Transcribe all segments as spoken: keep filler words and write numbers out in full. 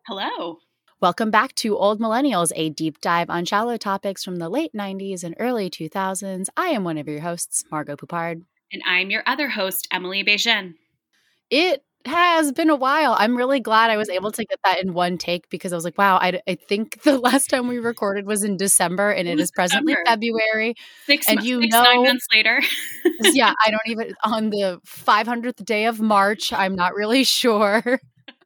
Hello. Welcome back to Old Millennials, a deep dive on shallow topics from the late nineties and early two thousands. I am one of your hosts, Margot Poupard. And I'm your other host, Emily Bejean. It has been a while. I'm really glad I was able to get that in one take because I was like, wow, I, I think the last time we recorded was in December and it, it is presently December. February. Six, and you six know, nine months later. yeah, I don't even, on the five hundredth day of March, I'm not really sure.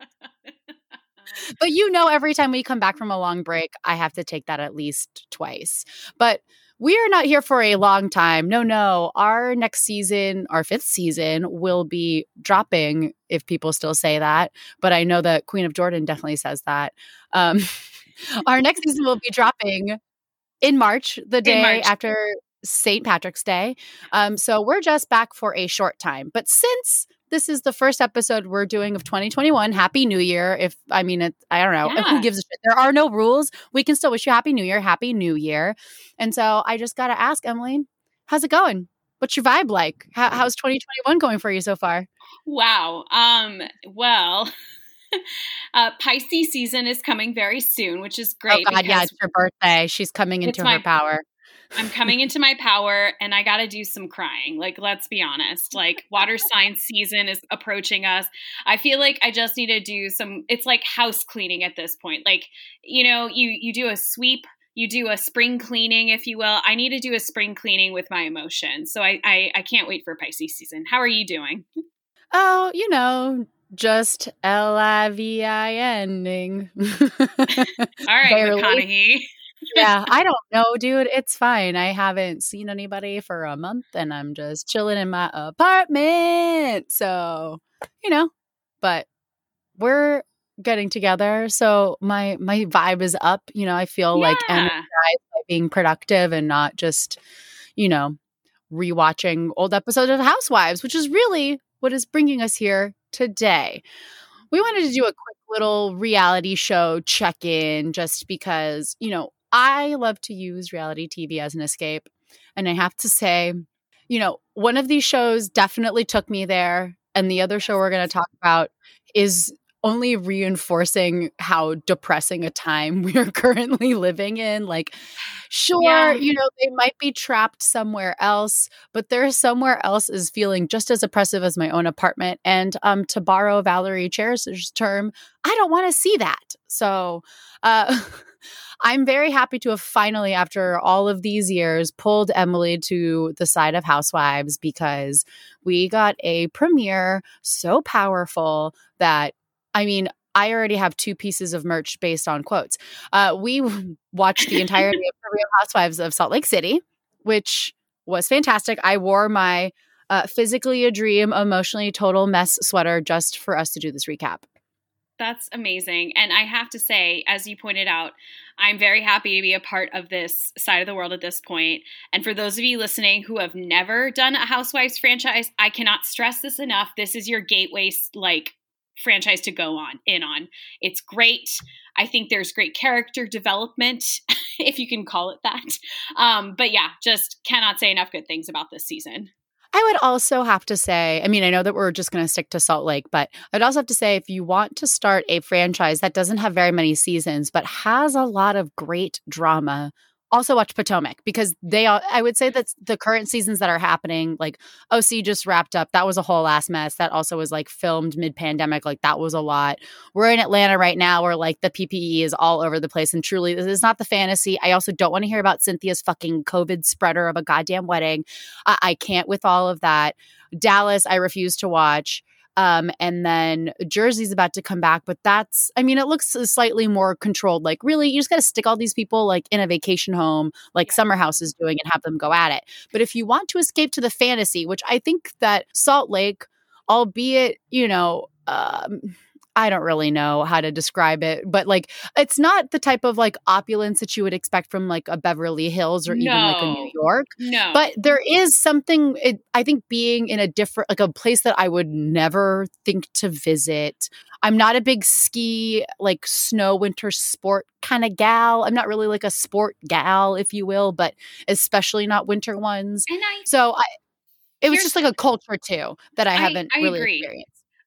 But you know, every time we come back from a long break, I have to take that at least twice. But we are not here for a long time. No, no. Our next season, our fifth season, will be dropping, if people still say that. But I know that Queen of Jordan definitely says that. Um, our next season will be dropping in March, the day March. after Saint Patrick's Day. Um, so we're just back for a short time. But since this is the first episode we're doing of twenty twenty-one, Happy New Year. If I mean, it, I don't know. Yeah. Who gives a shit? There are no rules. We can still wish you Happy New Year. Happy New Year. And so I just got to ask, Emily, how's it going? What's your vibe like? How, how's twenty twenty-one going for you so far? Wow. Um. Well, uh, Pisces season is coming very soon, which is great. Oh God, yeah, it's her birthday. She's coming into my, her power. I'm coming into my power and I got to do some crying. Like, let's be honest, like water sign season is approaching us. I feel like I just need to do some, it's like house cleaning at this point. Like, you know, you, you do a sweep, you do a spring cleaning, if you will. I need to do a spring cleaning with my emotions. So I, I, I can't wait for Pisces season. How are you doing? Oh, you know, just L I V I N-ing. All right, McConaughey. Yeah, I don't know, dude. It's fine. I haven't seen anybody for a month and I'm just chilling in my apartment. So, you know, but we're getting together. So my my vibe is up. You know, I feel yeah. like energized by being productive and not just, you know, rewatching old episodes of Housewives, which is really what is bringing us here today. We wanted to do a quick little reality show check-in just because, you know, I love to use reality T V as an escape. And I have to say, you know, one of these shows definitely took me there. And the other show we're going to talk about is only reinforcing how depressing a time we are currently living in. Like, sure, yeah. you know, they might be trapped somewhere else, but there's somewhere else is feeling just as oppressive as my own apartment. And um, to borrow Valerie Cherish's term, I don't want to see that. So uh, I'm very happy to have finally, after all of these years, pulled Emily to the side of Housewives because we got a premiere so powerful that, I mean, I already have two pieces of merch based on quotes. Uh, we watched the entirety of the Real Housewives of Salt Lake City, which was fantastic. I wore my uh, physically a dream, emotionally total mess sweater just for us to do this recap. That's amazing. And I have to say, as you pointed out, I'm very happy to be a part of this side of the world at this point. And for those of you listening who have never done a Housewives franchise, I cannot stress this enough. This is your gateway, like, franchise to go on in on. It's great. I think there's great character development, if you can call it that. Um, but yeah, just cannot say enough good things about this season. I would also have to say, I mean, I know that we're just going to stick to Salt Lake, but I'd also have to say if you want to start a franchise that doesn't have very many seasons, but has a lot of great drama, also watch Potomac because they are, I would say that the current seasons that are happening, like O C just wrapped up. That was a whole ass mess. That also was like filmed mid-pandemic. Like that was a lot. We're in Atlanta right now where like the P P E is all over the place. And truly, this is not the fantasy. I also don't want to hear about Cynthia's fucking COVID spreader of a goddamn wedding. I, I can't with all of that. Dallas, I refuse to watch. Um, and then Jersey's about to come back, but that's, I mean, it looks slightly more controlled. Like, really, you just got to stick all these people like in a vacation home, like yeah. Summer House is doing, and have them go at it. But if you want to escape to the fantasy, which I think that Salt Lake, albeit, you know, um, I don't really know how to describe it, but like it's not the type of like opulence that you would expect from like a Beverly Hills or no. even like a New York. No. But there is something, it, I think being in a different, like a place that I would never think to visit. I'm not a big ski, like snow, winter sport kind of gal. I'm not really like a sport gal, if you will, but especially not winter ones. And I, so I, it was just like a culture too that I haven't I, I really agree. experienced.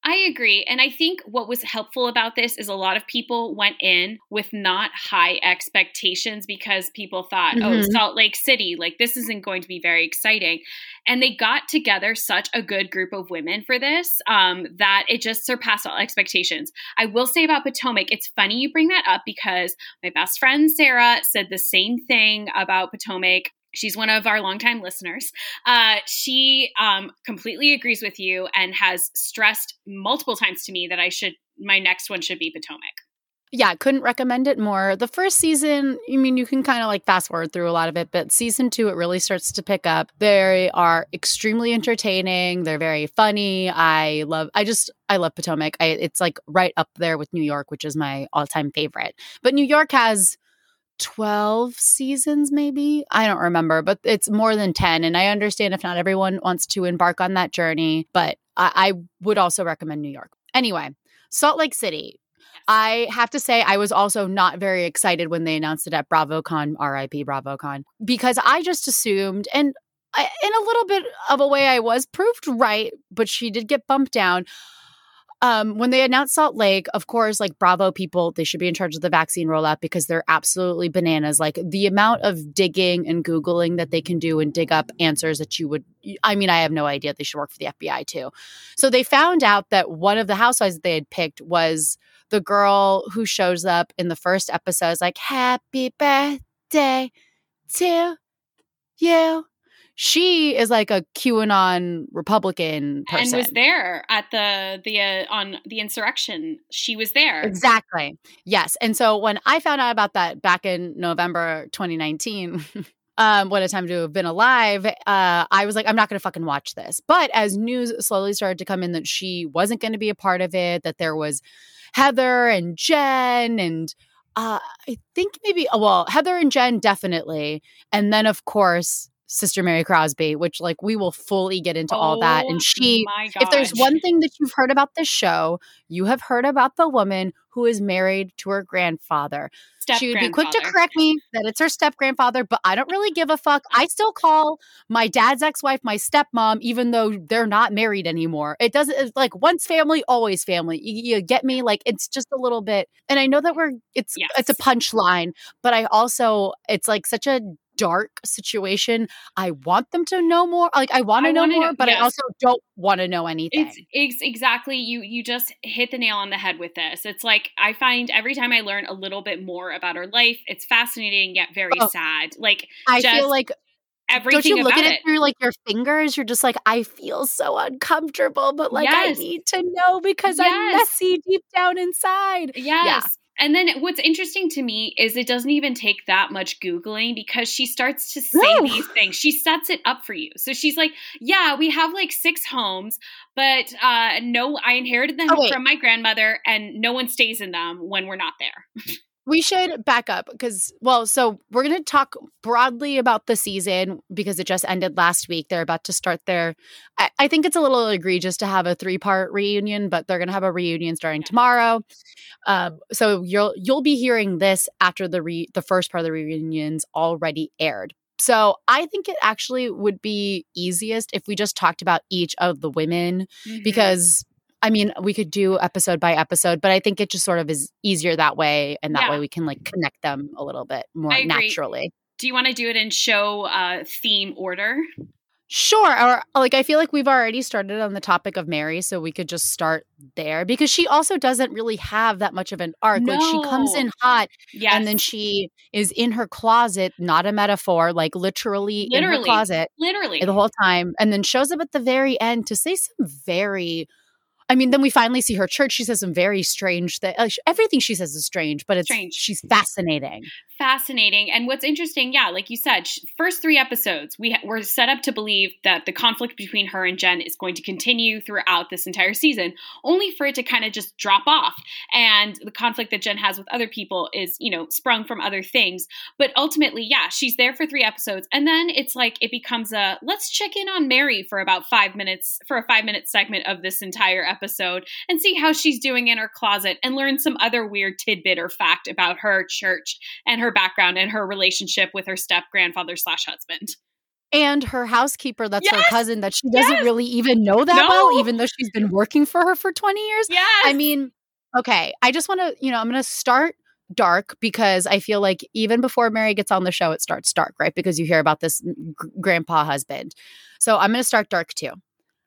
I agree. And I think what was helpful about this is a lot of people went in with not high expectations because people thought, oh, Mhm. Salt Lake City, like this isn't going to be very exciting. And they got together such a good group of women for this um, that it just surpassed all expectations. I will say about Potomac, it's funny you bring that up because my best friend Sarah said the same thing about Potomac. She's one of our longtime listeners. Uh, she um, completely agrees with you and has stressed multiple times to me that I should, my next one should be Potomac. Yeah, couldn't recommend it more. The first season, I mean, you can kind of like fast forward through a lot of it, but season two, it really starts to pick up. They are extremely entertaining. They're very funny. I love, I just, I love Potomac. I, it's like right up there with New York, which is my all-time favorite. But New York has twelve seasons, maybe. I don't remember, but it's more than ten. And I understand if not everyone wants to embark on that journey, but I, I would also recommend New York. Anyway, Salt Lake City. I have to say, I was also not very excited when they announced it at BravoCon, R I P BravoCon, because I just assumed, and I, in a little bit of a way I was proved right, but she did get bumped down. Um, when they announced Salt Lake, of course, like Bravo people, they should be in charge of the vaccine rollout because they're absolutely bananas. Like the amount of digging and Googling that they can do and dig up answers that you would, I mean, I have no idea. They should work for the F B I too. So they found out that one of the housewives that they had picked was the girl who shows up in the first episode is like, happy birthday to you. She is like a QAnon Republican person. And was there at the the uh, on the insurrection. She was there. Exactly. Yes. And so when I found out about that back in November twenty nineteen, um, what a time to have been alive, uh, I was like, I'm not going to fucking watch this. But as news slowly started to come in that she wasn't going to be a part of it, that there was Heather and Jen and uh, I think maybe, well, Heather and Jen definitely. And then, of course, Sister Mary Crosby, which like we will fully get into oh, all that. And she, if there's one thing that you've heard about this show, you have heard about the woman who is married to her grandfather. She would be quick to correct me that it's her step grandfather, but I don't really give a fuck. I still call my dad's ex-wife my stepmom, even though they're not married anymore. It doesn't, it's like once family, always family. You, you get me? Like it's just a little bit, and I know that we're, it's, yes. it's a punchline, but I also, it's like such a dark situation. I want them to know more. Like I want to know more, know, but yes. I also don't want to know anything. It's, it's exactly you. You just hit the nail on the head with this. It's like I find every time I learn a little bit more about her life, it's fascinating yet very oh, sad. Like I feel like everything. Don't you look about at it, it through like your fingers? You're just like, I feel so uncomfortable, but like yes. I need to know because yes. I'm messy deep down inside. Yes. Yeah. And then what's interesting to me is it doesn't even take that much Googling because she starts to say Woo. these things. She sets it up for you. So she's like, yeah, we have like six homes, but uh, no, I inherited them oh, from my grandmother and no one stays in them when we're not there. We should back up because, well, so we're going to talk broadly about the season because it just ended last week. They're about to start their, I, I think it's a little egregious to have a three-part reunion, but they're going to have a reunion starting yeah. tomorrow. Um, so you'll you'll be hearing this after the re, the first part of the reunion's already aired. So I think it actually would be easiest if we just talked about each of the women mm-hmm. because I mean, we could do episode by episode, but I think it just sort of is easier that way. And that yeah. way we can like connect them a little bit more naturally. Do you want to do it in show uh, theme order? Sure. Or like, I feel like we've already started on the topic of Mary, so we could just start there because she also doesn't really have that much of an arc. No. Like she comes in hot yes. and then she is in her closet, not a metaphor, like literally, literally in her closet. Literally. The whole time. And then shows up at the very end to say some very... I mean, then we finally see her church. She says some very strange things. Uh, everything she says is strange, but it's strange. She's fascinating. Fascinating. And what's interesting, yeah, like you said, first three episodes, we ha- we're set up to believe that the conflict between her and Jen is going to continue throughout this entire season, only for it to kind of just drop off. And the conflict that Jen has with other people is, you know, sprung from other things. But ultimately, yeah, she's there for three episodes. And then it's like it becomes a, let's check in on Mary for about five minutes, for a five minute segment of this entire episode and see how she's doing in her closet and learn some other weird tidbit or fact about her church and her her background and her relationship with her step grandfather slash husband. And her housekeeper, that's yes! her cousin, that she doesn't yes! really even know that no! well, even though she's been working for her for twenty years. Yes! I mean, okay, I just want to, you know, I'm going to start dark because I feel like even before Mary gets on the show, it starts dark, right? Because you hear about this g- grandpa husband. So I'm going to start dark too.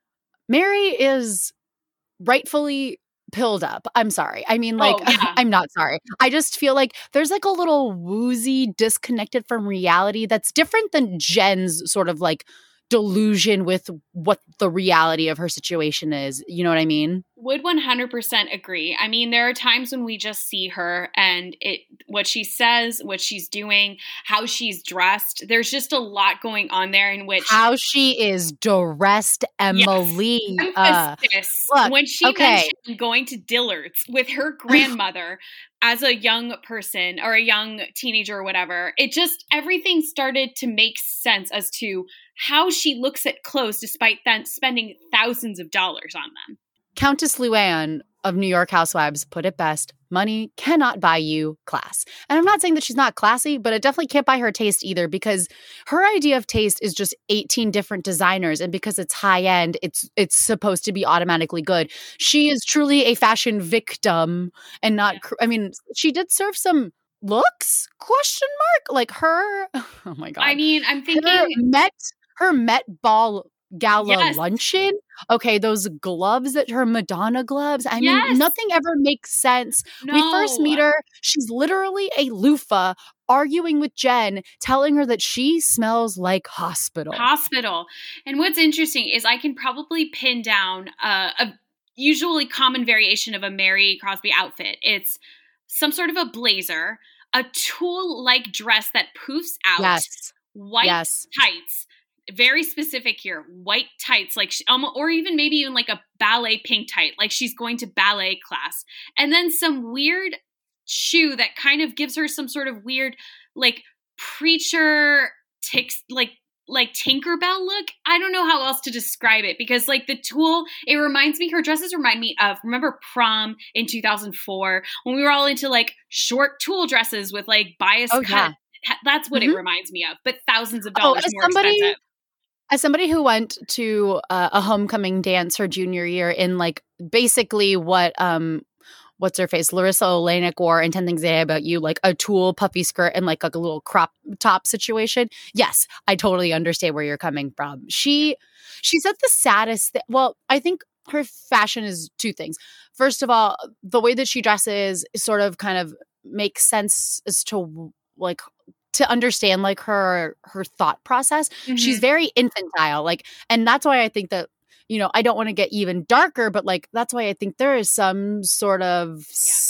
Mary is rightfully pilled up. I'm sorry. I mean, like, oh, yeah. I'm not sorry. I just feel like there's like a little woozy, disconnected from reality that's different than Jen's sort of like delusion with what the reality of her situation is. You know what I mean? Would one hundred percent agree. I mean, there are times when we just see her and it, what she says, what she's doing, how she's dressed. There's just a lot going on there in which how she is dressed, Emily. Yes. Uh, look, when she okay. mentioned going to Dillard's with her grandmother as a young person or a young teenager or whatever, it just, everything started to make sense as to how she looks at clothes despite then spending thousands of dollars on them. Countess Luann of New York Housewives put it best: money cannot buy you class. And I'm not saying that she's not classy, but it definitely can't buy her taste either, because her idea of taste is just eighteen different designers. And because it's high end, it's it's supposed to be automatically good. She is truly a fashion victim and not, yeah. I mean, she did serve some looks, question mark, like her. Oh my God. I mean, I'm thinking her Met, her Met Ball Gala yes. luncheon. Okay, those gloves, that her Madonna gloves. I yes. mean, nothing ever makes sense. No. We first meet her. She's literally a loofah arguing with Jen, telling her that she smells like hospital. Hospital. And what's interesting is I can probably pin down uh, a usually common variation of a Mary Crosby outfit. It's some sort of a blazer, a tulle-like dress that poofs out, yes. white yes. tights. Very specific here, white tights, like, she, um, or even maybe even like a ballet pink tight, like she's going to ballet class. And then some weird shoe that kind of gives her some sort of weird, like, preacher, ticks, like, like Tinkerbell look. I don't know how else to describe it, because like the tulle, it reminds me, her dresses remind me of, remember prom in two thousand four when we were all into like short tulle dresses with like bias oh, cut. Yeah. That's what mm-hmm. it reminds me of, but thousands of oh, dollars more somebody- expensive. As somebody who went to uh, a homecoming dance her junior year in like basically what um what's her face Larissa Oleynik wore in ten Things I Hate About You, like a tulle puffy skirt and like a little crop top situation. Yes, I totally understand where you're coming from. She she said the saddest thing. Well, I think her fashion is two things. First of all, the way that she dresses sort of kind of makes sense as to like to understand like her her thought process. Mm-hmm. She's very infantile, like, and that's why I think that, you know, I don't want to get even darker, but like that's why I think there is some sort of yeah.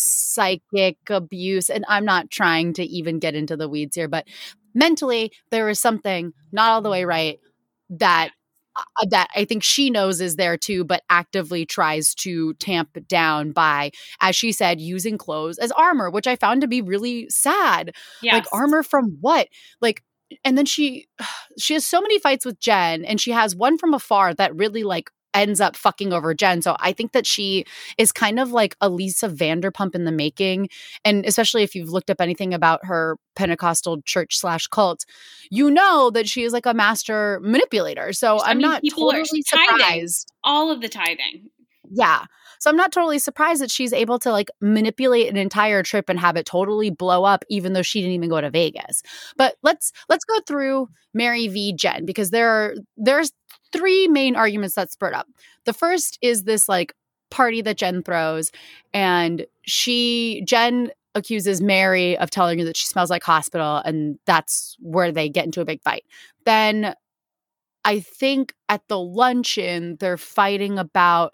psychic abuse, and I'm not trying to even get into the weeds here, but mentally there is something not all the way right that uh, that I think she knows is there too, but actively tries to tamp down by, as she said, using clothes as armor, which I found to be really sad. Yes. Like, armor from what? Like, and then she she has so many fights with Jen, and she has one from afar that really like ends up fucking over Jen. So I think that she is kind of like a Lisa Vanderpump in the making. And especially if you've looked up anything about her Pentecostal church slash cult, you know that she is like a master manipulator. So I I'm mean, not totally surprised. All of the tithing. Yeah. So I'm not totally surprised that she's able to like manipulate an entire trip and have it totally blow up, even though she didn't even go to Vegas. But let's let's go through Mary v. Jen, because there are there's three main arguments that spurt up. The first is this like party that Jen throws, and she Jen accuses Mary of telling her that she smells like hospital, and that's where they get into a big fight. Then I think at the luncheon they're fighting about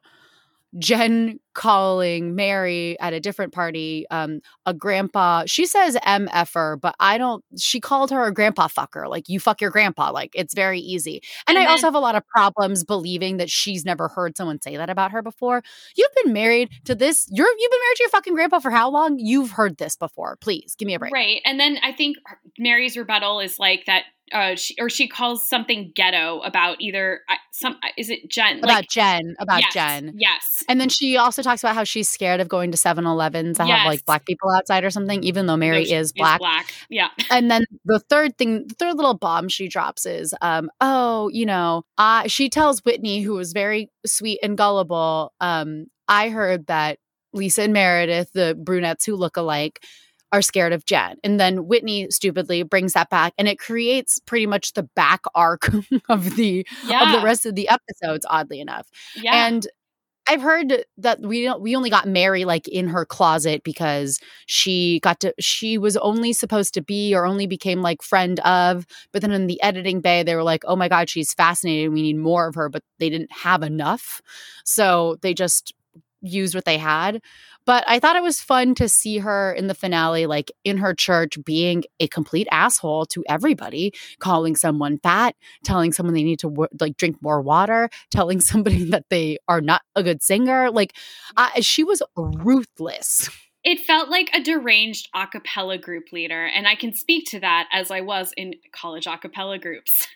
Jen calling Mary at a different party um, a grandpa. She says M F-er, but I don't, she called her a grandpa fucker. Like, you fuck your grandpa. Like, it's very easy. And, and I then, also have a lot of problems believing that she's never heard someone say that about her before. You've been married to this, you're, you've been married to your fucking grandpa for how long? You've heard this before. Please, give me a break. Right. And then I think Mary's rebuttal is like that uh, she, or she calls something ghetto about either uh, some is it Jen About like Jen. About yes, Jen. yes, And then she also talks about how she's scared of going to seven elevens that have yes. like black people outside or something, even though Mary Though is black. Is black. Yeah. And then the third thing, the third little bomb she drops is, um, oh, you know, uh, she tells Whitney, who was very sweet and gullible, um, I heard that Lisa and Meredith, the brunettes who look alike, are scared of Jen. And then Whitney stupidly brings that back, and it creates pretty much the back arc of the yeah. of the rest of the episodes, oddly enough. Yeah. And I've heard that we don't, we only got Mary like in her closet because she got to she was only supposed to be or only became like friend of, but then in the editing bay they were like, oh my god, she's fascinating, we need more of her, but they didn't have enough, so they just used what they had. But I thought it was fun to see her in the finale, like in her church, being a complete asshole to everybody, calling someone fat, telling someone they need to w- like drink more water, telling somebody that they are not a good singer. Like uh, she was ruthless. It felt like a deranged a cappella group leader, and I can speak to that as I was in college a cappella groups.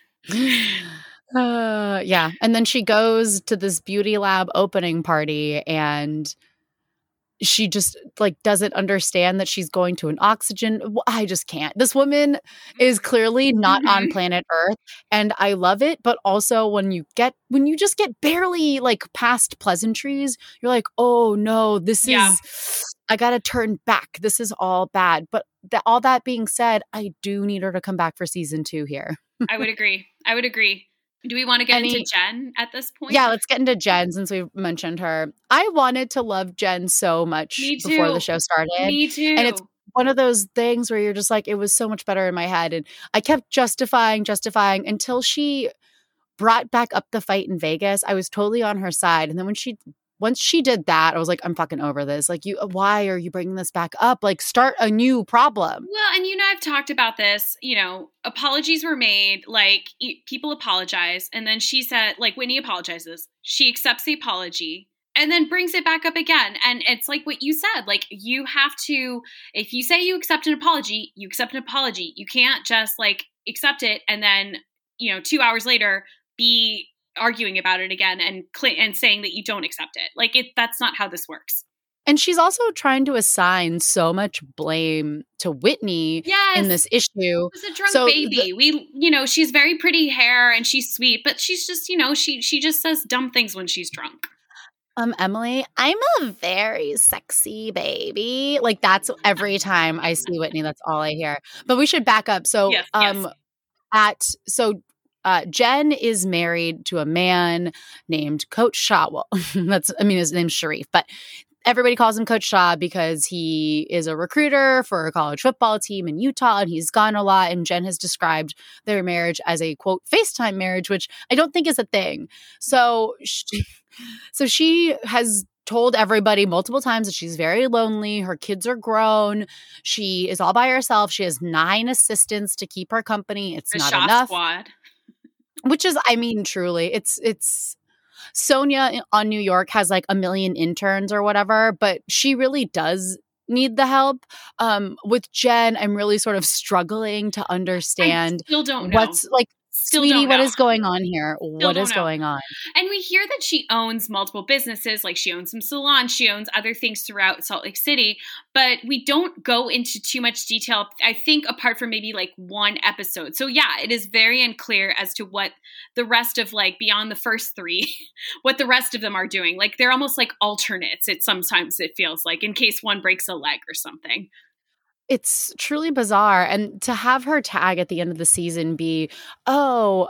uh, yeah. And then she goes to this beauty lab opening party, and she just like doesn't understand that she's going to an oxygen. I just can't. This woman is clearly not mm-hmm. on planet Earth, and I love it. But also when you get, when you just get barely like past pleasantries, you're like, oh no, this yeah. is, I got to turn back. This is all bad. But th- all that being said, I do need her to come back for season two here. I would agree. I would agree. Do we want to get Any, into Jen at this point? Yeah, let's get into Jen since we've mentioned her. I wanted to love Jen so much before the show started. Me too. And it's one of those things where you're just like, it was so much better in my head. And I kept justifying, justifying until she brought back up the fight in Vegas. I was totally on her side. And then when she, once she did that, I was like, I'm fucking over this. Like, you, why are you bringing this back up? Like, start a new problem. Well, and you know, I've talked about this, you know, apologies were made, like people apologize. And then she said, like Whitney apologizes. She accepts the apology and then brings it back up again. And it's like what you said, like you have to, if you say you accept an apology, you accept an apology. You can't just like accept it and then, you know, two hours later be arguing about it again and cl- and saying that you don't accept it. Like it, that's not how this works. And she's also trying to assign so much blame to Whitney yes. in this issue. It was a drunk so baby. The- we, you know, she's very pretty hair and she's sweet, but she's just, you know, she she just says dumb things when she's drunk. Um, Emily, I'm a very sexy baby. Like that's every time I see Whitney, that's all I hear. But we should back up. So, yes, um, yes. at so. Uh, Jen is married to a man named Coach Shaw. Well, that's, I mean, his name's Sharif, but everybody calls him Coach Shaw because he is a recruiter for a college football team in Utah and he's gone a lot. And Jen has described their marriage as a quote FaceTime marriage, which I don't think is a thing. So, she, so she has told everybody multiple times that she's very lonely. Her kids are grown. She is all by herself. She has nine assistants to keep her company. It's the not Shaw enough. Squad. Which is, I mean, truly, it's, it's, Sonia on New York has like a million interns or whatever, but she really does need the help. Um, with Jen, I'm really sort of struggling to understand I still don't know. what's like, Still Sweetie, don't what know. is going on here? Still what is know. going on? And we hear that she owns multiple businesses, like she owns some salons, she owns other things throughout Salt Lake City, but we don't go into too much detail, I think, apart from maybe like one episode. So yeah, it is very unclear as to what the rest of like beyond the first three, what the rest of them are doing. Like they're almost like alternates. It sometimes it feels like in case one breaks a leg or something. It's truly bizarre. And to have her tag at the end of the season be, oh,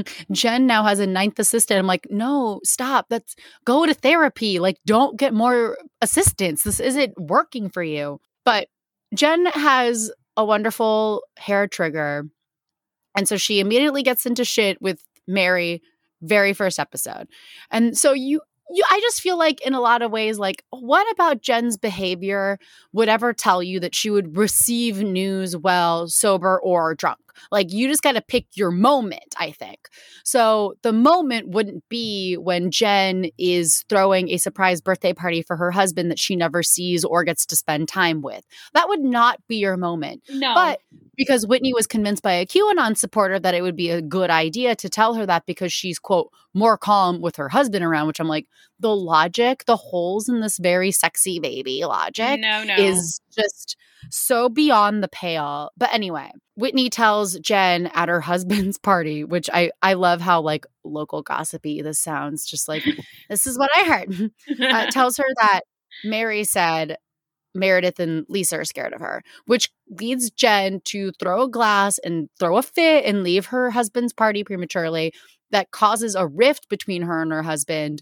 Jen now has a ninth assistant. I'm like, no, stop. That's go to therapy. Like, don't get more assistants. This isn't working for you. But Jen has a wonderful hair trigger. And so she immediately gets into shit with Mary very first episode. And so you You, I just feel like in a lot of ways, like, what about Jen's behavior would ever tell you that she would receive news well, sober or drunk? Like, you just got to pick your moment, I think. So the moment wouldn't be when Jen is throwing a surprise birthday party for her husband that she never sees or gets to spend time with. That would not be your moment. No. But because Whitney was convinced by a QAnon supporter that it would be a good idea to tell her that because she's, quote, more calm with her husband around, which I'm like, the logic, the holes in this very sexy baby logic no, no. is just so beyond the pale. But anyway, Whitney tells Jen at her husband's party, which I, I love how like local gossipy this sounds, just like, this is what I heard, uh, tells her that Mary said Meredith and Lisa are scared of her, which leads Jen to throw a glass and throw a fit and leave her husband's party prematurely. That causes a rift between her and her husband,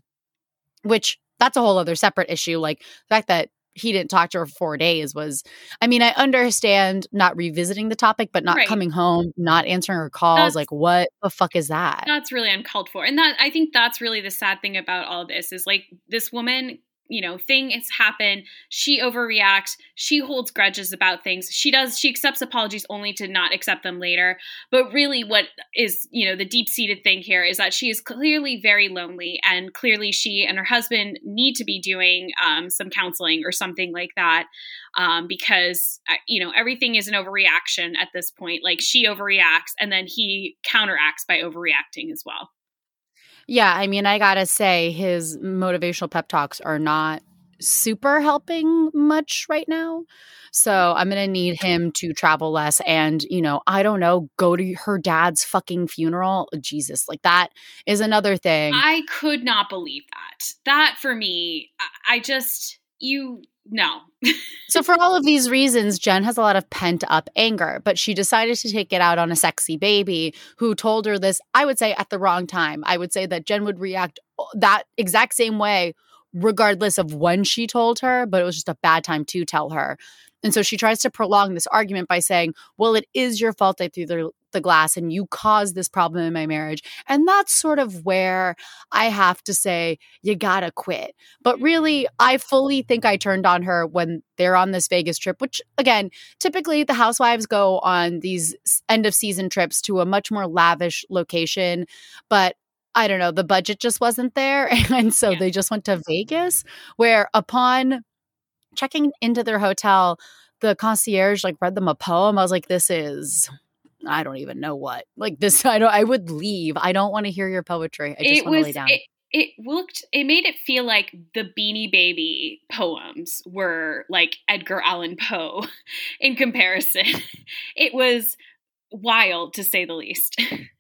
which that's a whole other separate issue. Like the fact that he didn't talk to her for four days was, I mean, I understand not revisiting the topic, but not right. coming home, not answering her calls. That's, like, what the fuck is that? That's really uncalled for. And that, I think that's really the sad thing about all this is like this woman, you know, thing has happened. She overreacts. She holds grudges about things. She does, she accepts apologies only to not accept them later. But really what is, you know, the deep-seated thing here is that she is clearly very lonely, and clearly she and her husband need to be doing um, some counseling or something like that um, because, uh, you know, everything is an overreaction at this point. Like she overreacts and then he counteracts by overreacting as well. Yeah, I mean, I gotta say, his motivational pep talks are not super helping much right now. So I'm going to need him to travel less and, you know, I don't know, go to her dad's fucking funeral. Jesus, like that is another thing. I could not believe that. That for me, I, I just, you... No. So for all of these reasons, Jen has a lot of pent up anger, but she decided to take it out on a sexy baby who told her this, I would say, at the wrong time. I would say that Jen would react that exact same way regardless of when she told her, but it was just a bad time to tell her. And so she tries to prolong this argument by saying, well, it is your fault I threw the, the glass and you caused this problem in my marriage. And that's sort of where I have to say, you gotta quit. But really, I fully think I turned on her when they're on this Vegas trip, which again, typically the housewives go on these end of season trips to a much more lavish location. But I don't know, the budget just wasn't there. And so yeah. they just went to Vegas, where upon checking into their hotel, the concierge like read them a poem. I was like, this is, I don't even know what. Like this, I don't, I would leave. I don't want to hear your poetry. I just want to lay down. It, it looked, it made it feel like the Beanie Baby poems were like Edgar Allan Poe in comparison. It was wild to say the least.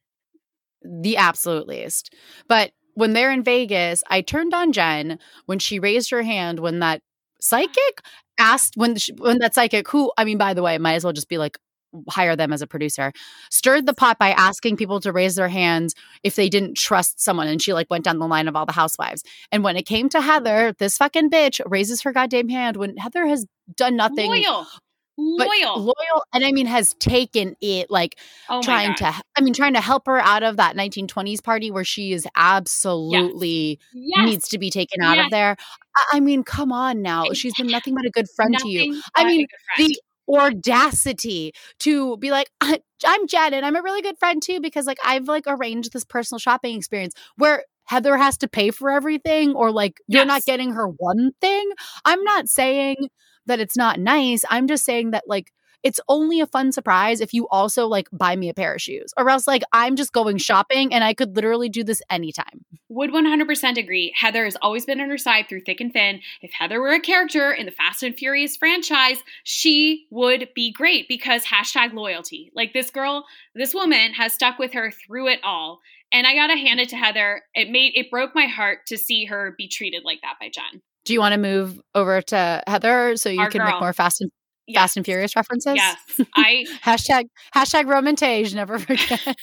The absolute least. But when they're in Vegas, I turned on Jen when she raised her hand when that psychic asked, when she, when that psychic, who, I mean, by the way, might as well just be like, hire them as a producer, stirred the pot by asking people to raise their hands if they didn't trust someone. And she like went down the line of all the housewives. And when it came to Heather, this fucking bitch raises her goddamn hand when Heather has done nothing. Loyal. Loyal. Loyal. And I mean, has taken it like oh trying to, I mean, trying to help her out of that nineteen twenties party where she is absolutely yes. Yes. needs to be taken out yes. of there. I, I mean, come on now. She's been nothing but a good friend nothing to you. I mean, the audacity to be like, I'm Jen and I'm a really good friend too, because like I've like arranged this personal shopping experience where Heather has to pay for everything, or like you're yes. not getting her one thing. I'm not saying that it's not nice. I'm just saying that like it's only a fun surprise if you also like buy me a pair of shoes, or else like I'm just going shopping and I could literally do this anytime. Would one hundred percent agree. Heather has always been on her side through thick and thin. If Heather were a character in the Fast and Furious franchise, she would be great because hashtag loyalty. Like this girl, this woman has stuck with her through it all. And I gotta hand it to Heather. It made, it broke my heart to see her be treated like that by Jen. Do you want to move over to Heather so you Our can girl. make more Fast and Yes. Fast and Furious references? Yes. I hashtag hashtag Romantage, never forget.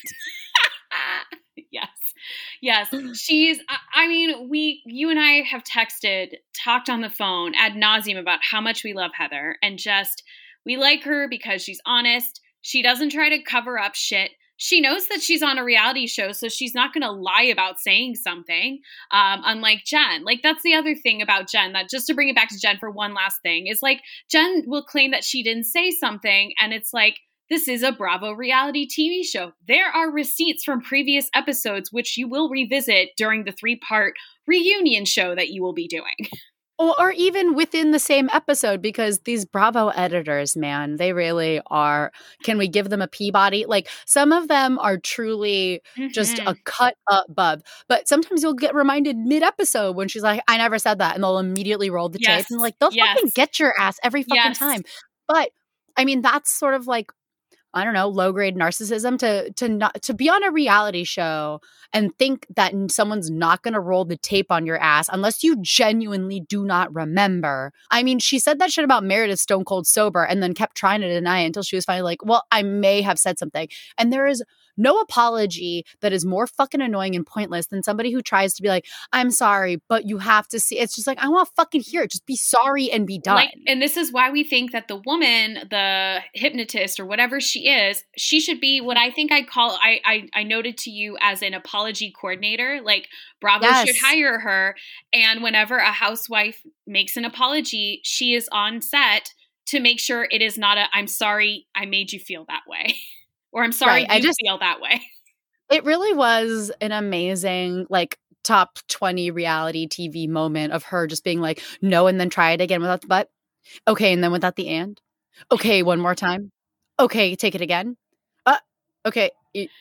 yes. Yes. She's, I mean, we, you and I have texted, talked on the phone ad nauseum about how much we love Heather, and just, we like her because she's honest. She doesn't try to cover up shit. She knows that she's on a reality show, so she's not going to lie about saying something, um, unlike Jen. Like, that's the other thing about Jen, that just to bring it back to Jen for one last thing, is like, Jen will claim that she didn't say something, and it's like, This is a Bravo reality T V show. There are receipts from previous episodes, which you will revisit during the three-part reunion show that you will be doing. Or, or even within the same episode, because these Bravo editors, man, they really are. Can we give them a Peabody? Like, some of them are truly mm-hmm. just a cut above. But sometimes you'll get reminded mid-episode when she's like, I never said that. And they'll immediately roll the yes. tape. And like, they'll yes. fucking get your ass every fucking yes. time. But, I mean, that's sort of like, I don't know, low-grade narcissism to to not to be on a reality show and think that someone's not going to roll the tape on your ass unless you genuinely do not remember. I mean, she said that shit about Meredith stone cold sober and then kept trying to deny it until she was finally like, well, I may have said something. And there is no apology that is more fucking annoying and pointless than somebody who tries to be like, I'm sorry, but you have to see. It's just like, I want to fucking hear it. Just be sorry and be done. Like, and this is why we think that the woman, the hypnotist or whatever she is, she should be what I think I call, I I, I noted to you as an apology coordinator. Like, Bravo yes. should hire her. And whenever a housewife makes an apology, she is on set to make sure it is not a, I'm sorry, I made you feel that way. Or I'm sorry, right. you I just feel that way. It really was an amazing, like, top twenty reality T V moment of her just being like, no, and then try it again without the but. Okay, and then without the and. Okay, one more time. Okay, take it again. Uh, okay.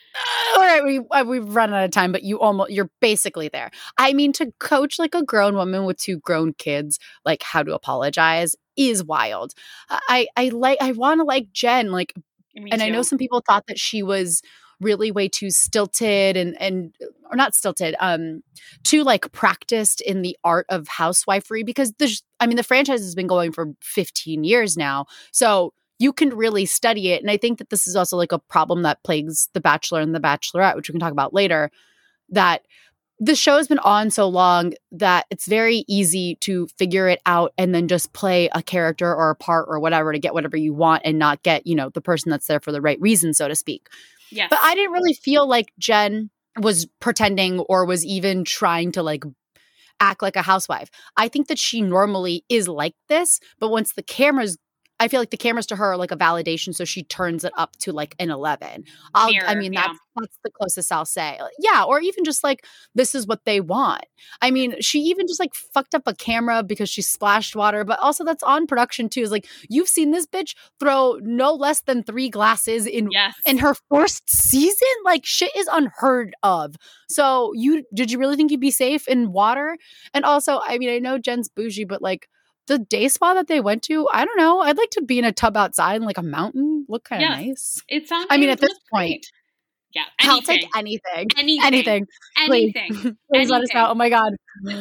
All right, we, uh, we've run out of time, but you almost, you're basically there. I mean, to coach like a grown woman with two grown kids, like how to apologize is wild. I, I like, I want to like Jen, like, Me and too. I know some people thought that she was really way too stilted and, and or not stilted, um, too like practiced in the art of housewifery because the, I mean, the franchise has been going for fifteen years now. So you can really study it. And I think that this is also like a problem that plagues The Bachelor and The Bachelorette, which we can talk about later, that the show has been on so long that it's very easy to figure it out and then just play a character or a part or whatever to get whatever you want and not get, you know, the person that's there for the right reason, so to speak. Yes. But I didn't really feel like Jen was pretending or was even trying to like act like a housewife. I think that she normally is like this, but once the cameras I feel like the cameras to her are like a validation, so she turns it up to like an eleven. I'll, Mirror, I mean, yeah. that's that's the closest I'll say. Yeah, or even just like this is what they want. I mean, she even just like fucked up a camera because she splashed water, but also that's on production too. Is like you've seen this bitch throw no less than three glasses in yes. in her first season. Like shit is unheard of. So you did you really think you'd be safe in water? And also, I mean, I know Jen's bougie, but like. The day spa that they went to, I don't know. I'd like to be in a tub outside in like a mountain. Look kind of yes. nice. It sounds. I mean, it at this point, great. yeah, anything. I'll take anything. Anything. Anything. Anything. Please, Please let us know. Oh my god.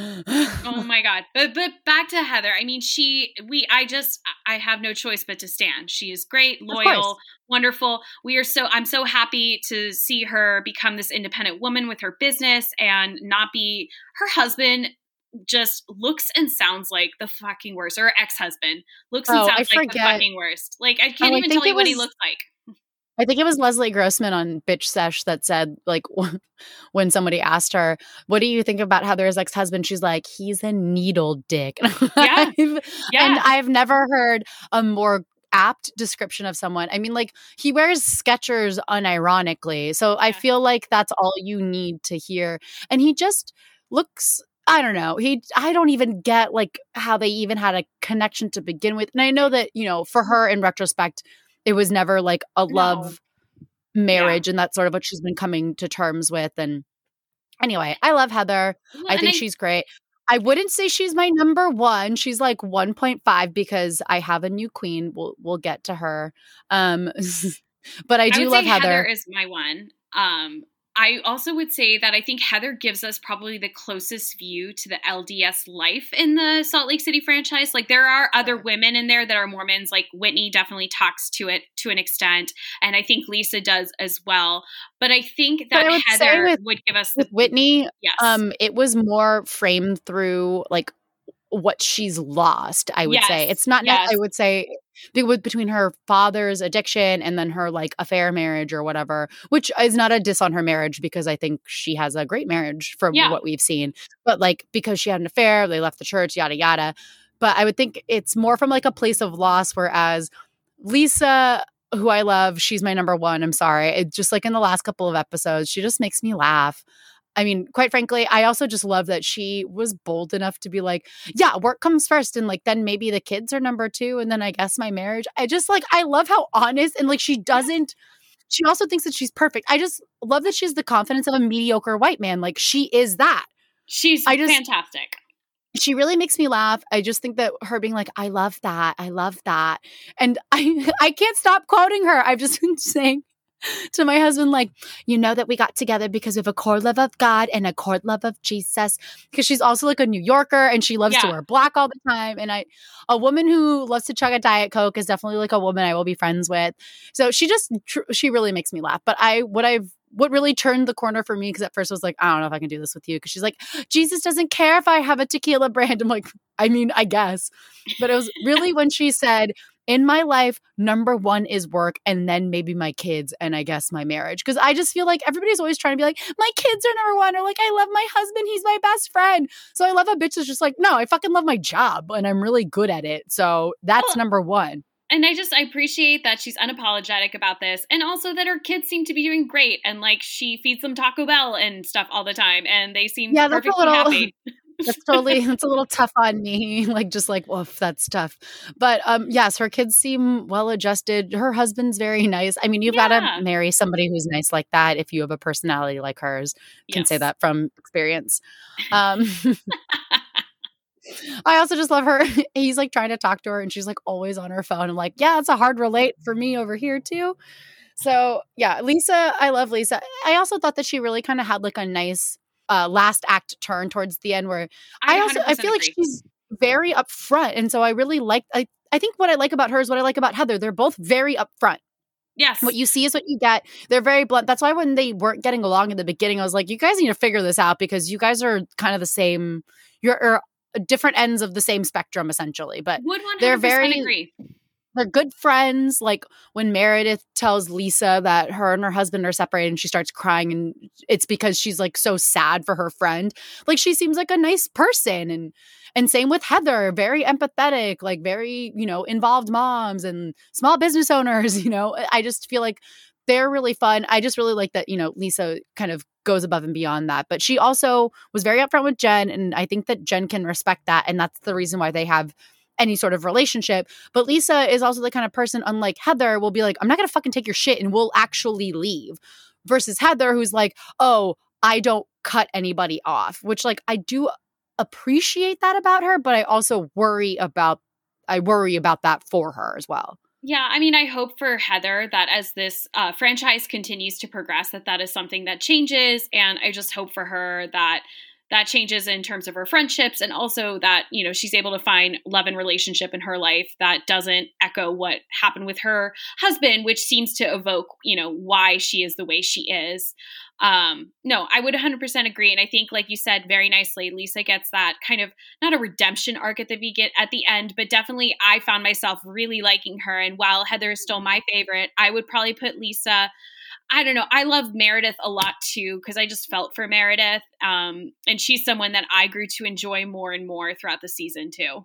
oh my god. But but back to Heather. I mean, she. We. I just. I have no choice but to stand. She is great, loyal, wonderful. We are so. I'm so happy to see her become this independent woman with her business and not be her husband. Just looks and sounds like the fucking worst. Or her ex-husband looks and oh, sounds I like forget. the fucking worst. Like I can't oh, even I tell you was, what he looks like. I think it was Leslie Grossman on Bitch Sesh that said, like, when somebody asked her, "What do you think about Heather's ex-husband?" She's like, "He's a needle dick." Yeah, yeah. And I've never heard a more apt description of someone. I mean, like he wears Skechers unironically, so yeah. I feel like that's all you need to hear. And he just looks. I don't know. He, I don't even get like how they even had a connection to begin with. And I know that, you know, for her in retrospect, it was never like a love no. marriage yeah. and that's sort of what she's been coming to terms with. And anyway, I love Heather. Well, I think I, she's great. I wouldn't say she's my number one. She's like one point five because I have a new queen. We'll, we'll get to her. Um, but I do I would love say Heather. Heather is my one. Um, I also would say that I think Heather gives us probably the closest view to the L D S life in the Salt Lake City franchise. Like there are other women in there that are Mormons, like Whitney definitely talks to it to an extent. And I think Lisa does as well. But I think that would Heather with, would give us with the, Whitney. Yes. Um, it was more framed through like what she's lost, I would yes. say. It's not, yes. I would say between her father's addiction and then her like affair marriage or whatever, which is not a diss on her marriage because I think she has a great marriage from yeah. what we've seen. But like because she had an affair, they left the church, yada, yada. But I would think it's more from like a place of loss, whereas Lisa who I love. She's my number one. I'm sorry. It just like in the last couple of episodes, she just makes me laugh. I mean, quite frankly, I also just love that she was bold enough to be like, yeah, work comes first. And like, then maybe the kids are number two. And then I guess my marriage. I just like, I love how honest and like she doesn't, she also thinks that she's perfect. I just love that she has the confidence of a mediocre white man. Like she is that. She's I just, fantastic. She really makes me laugh. I just think that her being like, I love that. I love that. And I, I can't stop quoting her. I've just been saying to my husband, like, you know that we got together because we have a core love of God and a core love of Jesus. Because she's also like a New Yorker and she loves yeah. to wear black all the time. And I, a woman who loves to chug a Diet Coke is definitely like a woman I will be friends with. So she just, tr- she really makes me laugh. But I, what I've, what really turned the corner for me, because at first I was like, I don't know if I can do this with you. Because she's like, Jesus doesn't care if I have a tequila brand. I'm like, I mean, I guess. But it was really when she said, in my life, number one is work and then maybe my kids and I guess my marriage. Because I just feel like everybody's always trying to be like, my kids are number one, or like, I love my husband. He's my best friend. So I love a bitch that's just like, no, I fucking love my job and I'm really good at it. So that's well, number one. And I just, I appreciate that she's unapologetic about this. And also that her kids seem to be doing great. And like she feeds them Taco Bell and stuff all the time. And they seem yeah, perfectly that's a little, happy. That's totally, that's a little tough on me. Like, just like, woof, that's tough. But um, yes, her kids seem well adjusted. Her husband's very nice. I mean, you've yeah. got to marry somebody who's nice like that if you have a personality like hers. I can yes. say that from experience. Um, I also just love her. He's like trying to talk to her and she's like always on her phone. I'm like, yeah, it's a hard relate for me over here too. So yeah, Lisa, I love Lisa. I also thought that she really kind of had like a nice uh, last act turn towards the end where I, I also, I feel agree. like she's very upfront. And so I really like, I, I think what I like about her is what I like about Heather. They're both very upfront. Yes. What you see is what you get. They're very blunt. That's why when they weren't getting along in the beginning, I was like, you guys need to figure this out because you guys are kind of the same, you're, you're different ends of the same spectrum essentially. But Would one hundred percent they're very, agree. They're good friends. Like when Meredith tells Lisa that her and her husband are separated and she starts crying and it's because she's like so sad for her friend. Like she seems like a nice person. And and same with Heather, very empathetic, like very, you know, involved moms and small business owners, you know. I just feel like they're really fun. I just really like that, you know, Lisa kind of goes above and beyond that. But she also was very upfront with Jen. And I think that Jen can respect that. And that's the reason why they have any sort of relationship. But Lisa is also the kind of person, unlike Heather, will be like, I'm not going to fucking take your shit and we'll actually leave. Versus Heather, who's like, oh, I don't cut anybody off, which like I do appreciate that about her, but I also worry about, I worry about that for her as well. Yeah, I mean, I hope for Heather that as this uh, franchise continues to progress, that that is something that changes. And I just hope for her that that changes in terms of her friendships and also that, you know, she's able to find love and relationship in her life that doesn't echo what happened with her husband, which seems to evoke, you know, why she is the way she is. Um, no, I would one hundred percent agree. And I think, like you said very nicely, Lisa gets that kind of not a redemption arc at the begin at the end, but definitely I found myself really liking her. And while Heather is still my favorite, I would probably put Lisa, I don't know. I love Meredith a lot too, because I just felt for Meredith. Um, and she's someone that I grew to enjoy more and more throughout the season too.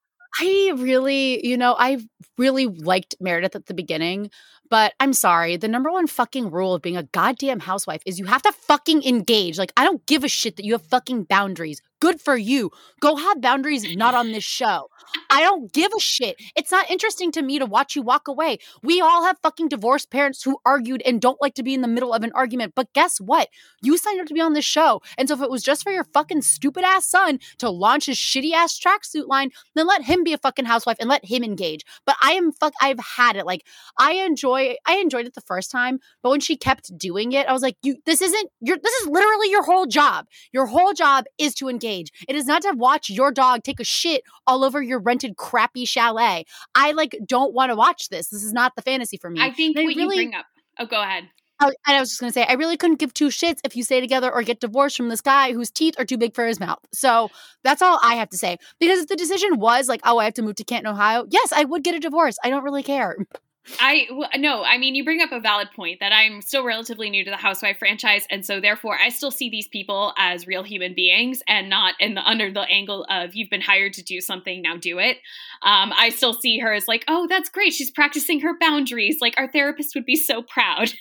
I really, you know, I really liked Meredith at the beginning, but I'm sorry. The number one fucking rule of being a goddamn housewife is you have to fucking engage. Like, I don't give a shit that you have fucking boundaries. Good for you. Go have boundaries, not on this show. I don't give a shit. It's not interesting to me to watch you walk away. We all have fucking divorced parents who argued and don't like to be in the middle of an argument. But guess what? You signed up to be on this show. And so if it was just for your fucking stupid ass son to launch his shitty ass tracksuit line, then let him be a fucking housewife and let him engage. But I am fuck, I've had it. Like, I enjoy, I enjoyed it the first time, but when she kept doing it, I was like, you, this isn't your, this is literally your whole job. Your whole job is to engage. It is not to watch your dog take a shit all over your rented crappy chalet. I like don't want to watch this. This is not the fantasy for me. I think what really, you bring up. Oh, go ahead. I, I was just going to say, I really couldn't give two shits if you stay together or get divorced from this guy whose teeth are too big for his mouth. So that's all I have to say. Because if the decision was like, oh, I have to move to Canton, Ohio, yes, I would get a divorce. I don't really care. I w- no, I mean, you bring up a valid point that I'm still relatively new to the Housewife franchise, and so therefore I still see these people as real human beings and not in the under the angle of you've been hired to do something, now do it. Um, I still see her as like, oh, that's great, she's practicing her boundaries. Like our therapist would be so proud.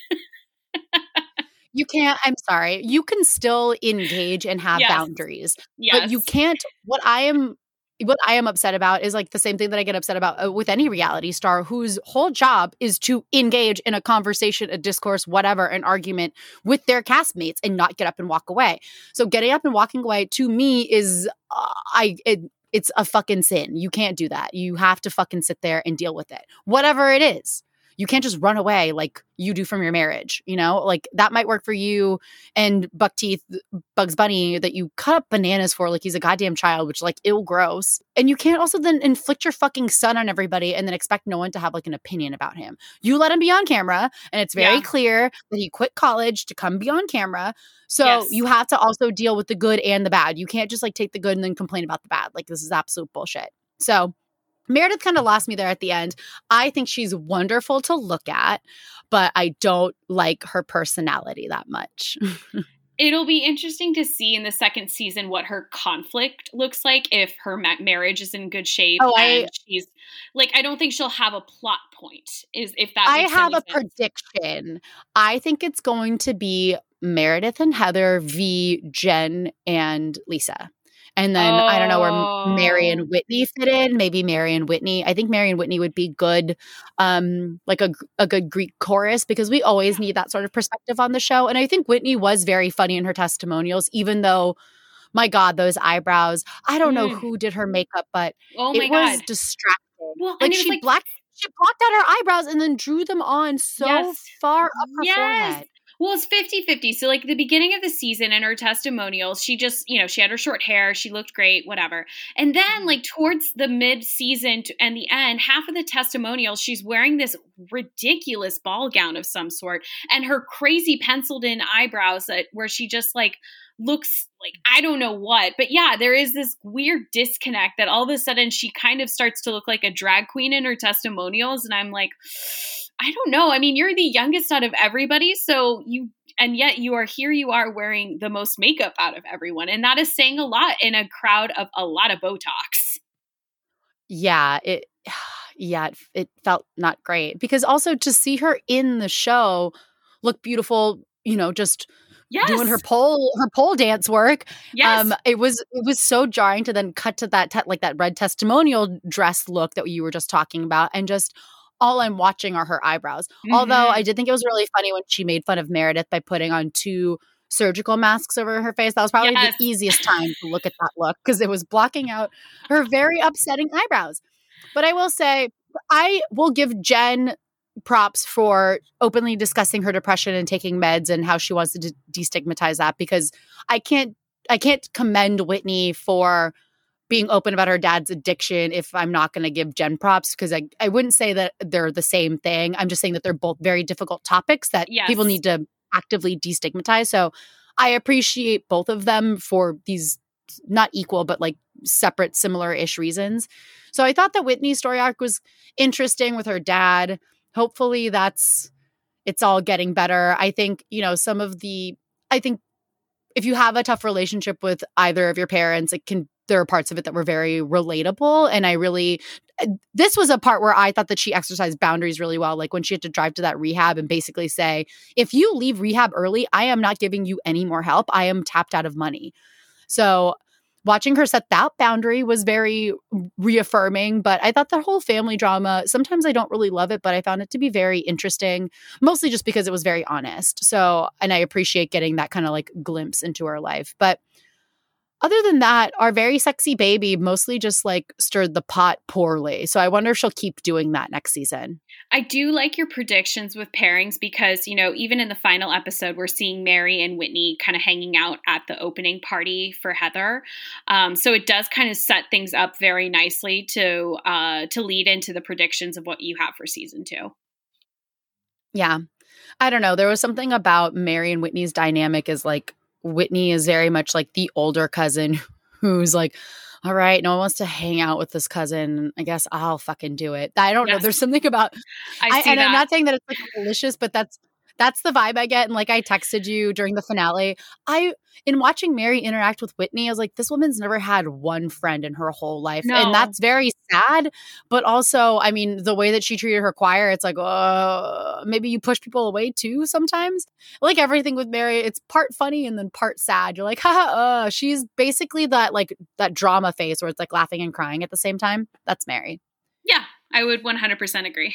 You can't, I'm sorry. You can still engage and have Yes. boundaries, Yes. but you can't, what I am, what I am upset about is like the same thing that I get upset about uh, with any reality star whose whole job is to engage in a conversation, a discourse, whatever, an argument with their castmates and not get up and walk away. So getting up and walking away to me is, uh, I, it, it's a fucking sin. You can't do that. You have to fucking sit there and deal with it, whatever it is. You can't just run away like you do from your marriage, you know? Like that might work for you and Buckteeth, Bugs Bunny that you cut up bananas for like he's a goddamn child, which like ill gross. And you can't also then inflict your fucking son on everybody and then expect no one to have like an opinion about him. You let him be on camera and it's very Yeah. clear that he quit college to come be on camera. So Yes. you have to also deal with the good and the bad. You can't just like take the good and then complain about the bad. Like this is absolute bullshit. So Meredith kind of lost me there at the end. I think she's wonderful to look at, but I don't like her personality that much. It'll be interesting to see in the second season what her conflict looks like if her ma- marriage is in good shape. Oh, I- and she's like, I don't think she'll have a plot point. Is if that I makes have any a sense. prediction. I think it's going to be Meredith and Heather v. Jen and Lisa. And then I don't know where Mary Oh. and Whitney fit in. Maybe Mary and Whitney. I think Mary and Whitney would be good, um, like a, a good Greek chorus, because we always need that sort of perspective on the show. And I think Whitney was very funny in her testimonials, even though, my God, those eyebrows. I don't know Mm. who did her makeup, but Oh my it was God. distracting. Well, and like it was she like- blacked, she blocked out her eyebrows and then drew them on so Yes. far up her Yes. forehead. Well, it's fifty-fifty. So like the beginning of the season and her testimonials, she just, you know, she had her short hair. She looked great, whatever. And then Mhm. like towards the mid season and the end, half of the testimonials, she's wearing this ridiculous ball gown of some sort and her crazy penciled in eyebrows that where she just like looks like, I don't know what, but yeah, there is this weird disconnect that all of a sudden she kind of starts to look like a drag queen in her testimonials. And I'm like, I don't know. I mean, you're the youngest out of everybody. So you, and yet you are here, you are wearing the most makeup out of everyone. And that is saying a lot in a crowd of a lot of Botox. Yeah, it yeah, it, it felt not great because also to see her in the show look beautiful, you know, just Yes. doing her pole her pole dance work. Yes. Um it was it was so jarring to then cut to that te- like that red testimonial dress look that you were just talking about, and just all I'm watching are her eyebrows. Mhm. Although I did think it was really funny when she made fun of Meredith by putting on two surgical masks over her face. That was probably Yes. the easiest time to look at that look because it was blocking out her very upsetting eyebrows. But I will say, I will give Jen props for openly discussing her depression and taking meds and how she wants to de- destigmatize that, because I can't I can't commend Whitney for being open about her dad's addiction if I'm not going to give Jen props, because I, I wouldn't say that they're the same thing. I'm just saying that they're both very difficult topics that Yes. people need to actively destigmatize. So I appreciate both of them for these not equal, but like separate, similar-ish reasons. So I thought that Whitney's story arc was interesting with her dad. Hopefully that's, it's all getting better. I think, you know, some of the, I think if you have a tough relationship with either of your parents, it can, there are parts of it that were very relatable. And I really, this was a part where I thought that she exercised boundaries really well. Like when she had to drive to that rehab and basically say, if you leave rehab early, I am not giving you any more help. I am tapped out of money. So watching her set that boundary was very reaffirming, but I thought the whole family drama, sometimes I don't really love it, but I found it to be very interesting, mostly just because it was very honest. So, and I appreciate getting that kind of like glimpse into her life. But other than that, our very sexy baby mostly just like stirred the pot poorly. So I wonder if she'll keep doing that next season. I do like your predictions with pairings because, you know, even in the final episode, we're seeing Mary and Whitney kind of hanging out at the opening party for Heather. Um, so it does kind of set things up very nicely to uh, to lead into the predictions of what you have for season two. Yeah. I don't know. There was something about Mary and Whitney's dynamic is like, Whitney is very much like the older cousin who's like all right, no one wants to hang out with this cousin. I guess I'll fucking do it. I don't know. Yes. There's something about, I I, see and I'm that. not saying that it's like malicious, but that's that's the vibe I get. And like I texted you during the finale, I in watching Mary interact with Whitney, I was like, this woman's never had one friend in her whole life, No. and that's very sad. But also, I mean, the way that she treated her choir, it's like, uh, maybe you push people away too sometimes. Like everything with Mary, it's part funny and then part sad. You're like, haha, uh, she's basically that like that drama face where it's like laughing and crying at the same time. That's Mary. Yeah, I would one hundred percent agree.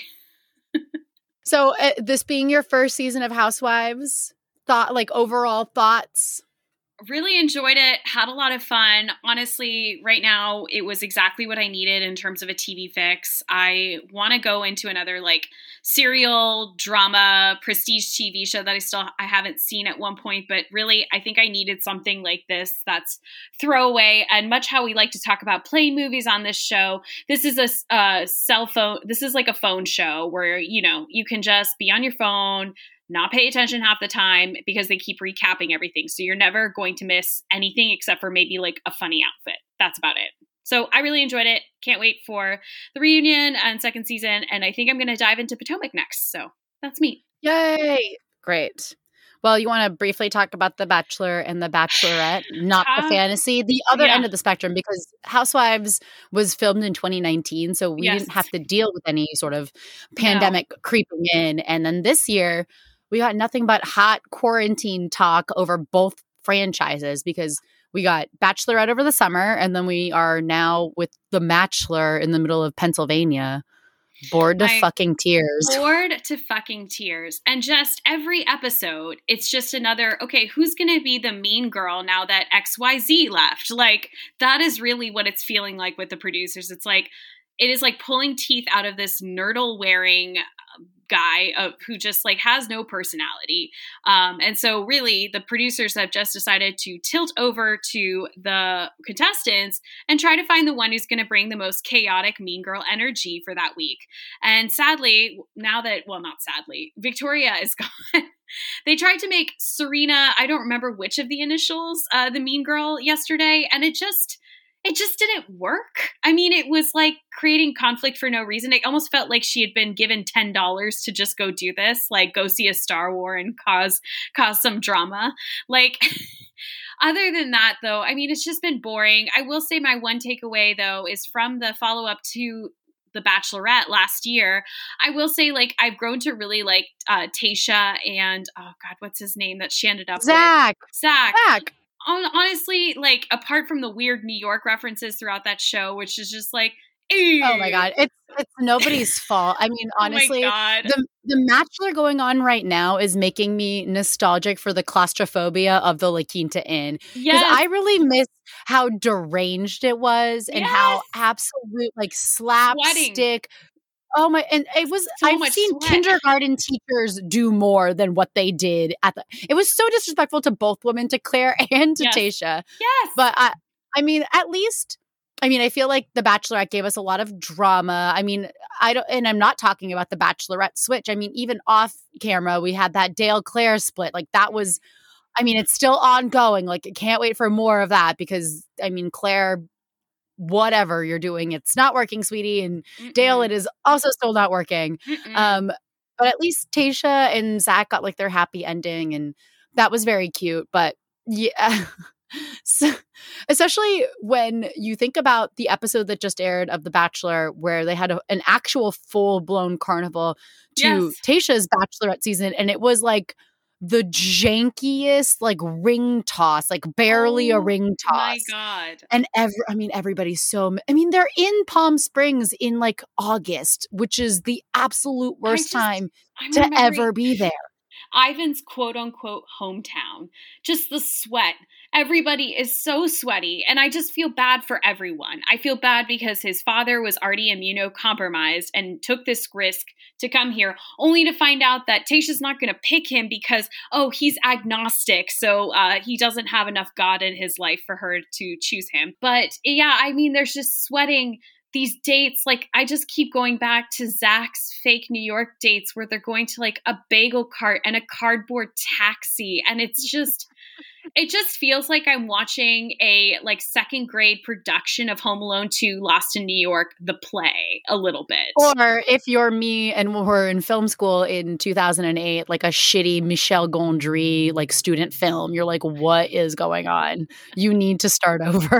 So uh, this being your first season of Housewives, thought like overall thoughts? Really enjoyed it. Had a lot of fun. Honestly, right now it was exactly what I needed in terms of a T V fix. I want to go into another like serial drama prestige T V show that I still I haven't seen at one point, but really I think I needed something like this that's throwaway. And much how we like to talk about plane movies on this show, this is a uh, cell phone. This is like a phone show where, you know, you can just be on your phone, not pay attention half the time because they keep recapping everything. So you're never going to miss anything except for maybe like a funny outfit. That's about it. So I really enjoyed it. Can't wait for the reunion and second season. And I think I'm going to dive into Potomac next. So that's me. Yay. Great. Well, you want to briefly talk about The Bachelor and The Bachelorette, not uh, the fantasy, the other yeah. end of the spectrum, because Housewives was filmed in twenty nineteen. So we yes. didn't have to deal with any sort of pandemic no. creeping in. And then this year, we got nothing but hot quarantine talk over both franchises because we got Bachelorette over the summer, and then we are now with The Matchler in the middle of Pennsylvania. Bored to I, fucking tears. Bored to fucking tears. And just every episode, it's just another, okay, who's going to be the mean girl now that X Y Z left? Like, that is really what it's feeling like with the producers. It's like, it is like pulling teeth out of this nerdle wearing guy uh, who just like has no personality. Um, and so really the producers have just decided to tilt over to the contestants and try to find the one who's going to bring the most chaotic mean girl energy for that week. And sadly, now that, well, not sadly, Victoria is gone. They tried to make Serena, I don't remember which of the initials, uh, the mean girl yesterday. And it just, It just didn't work. I mean, it was like creating conflict for no reason. It almost felt like she had been given ten dollars to just go do this, like go see a Star War and cause cause some drama. Like, other than that, though, I mean, it's just been boring. I will say my one takeaway, though, is from the follow-up to The Bachelorette last year. I will say, like, I've grown to really like uh, Tayshia and, oh, God, what's his name that she ended up Zach. with? Zach. Zach. Honestly, like, apart from the weird New York references throughout that show, which is just like, ew. Oh my God. It's it's nobody's fault. I mean, honestly, oh my God. the the Bachelor going on right now is making me nostalgic for the claustrophobia of the La Quinta Inn. Because yes. I really miss how deranged it was and yes. how absolute like slapstick. Sweating. Oh my, and it was, so I've seen sweat. kindergarten teachers do more than what they did at the, it was so disrespectful to both women, to Claire and to yes. Tayshia. Yes. But I, I mean, at least, I mean, I feel like The Bachelorette gave us a lot of drama. I mean, I don't, and I'm not talking about The Bachelorette switch. I mean, even off camera, we had that Dale Claire split. Like that was, I mean, it's still ongoing. Like, I can't wait for more of that because, I mean, Claire, whatever you're doing, it's not working, sweetie. And Mm-mm. Dale, it is also still not working. Mm-mm. Um, but at least Tayshia and Zach got like their happy ending, and that was very cute. But yeah, so, especially when you think about the episode that just aired of The Bachelor, where they had a, an actual full blown carnival to yes. Tayshia's Bachelorette season, and it was like the jankiest like ring toss, like barely oh, a ring toss. My God. And every, I mean, everybody's so, I mean, they're in Palm Springs in like August, which is the absolute worst just, time I'm to ever be there. Ivan's quote unquote hometown, just the sweat. Everybody is so sweaty, and I just feel bad for everyone. I feel bad because his father was already immunocompromised and took this risk to come here, only to find out that Tayshia's not going to pick him because, oh, he's agnostic, so uh, he doesn't have enough God in his life for her to choose him. But yeah, I mean, there's just sweating. These dates, like, I just keep going back to Zach's fake New York dates where they're going to like a bagel cart and a cardboard taxi. And it's just, it just feels like I'm watching a like second grade production of Home Alone two Lost in New York, the play, a little bit. Or if you're me and we're in film school in two thousand eight, like a shitty Michel Gondry like student film, you're like, what is going on? You need to start over.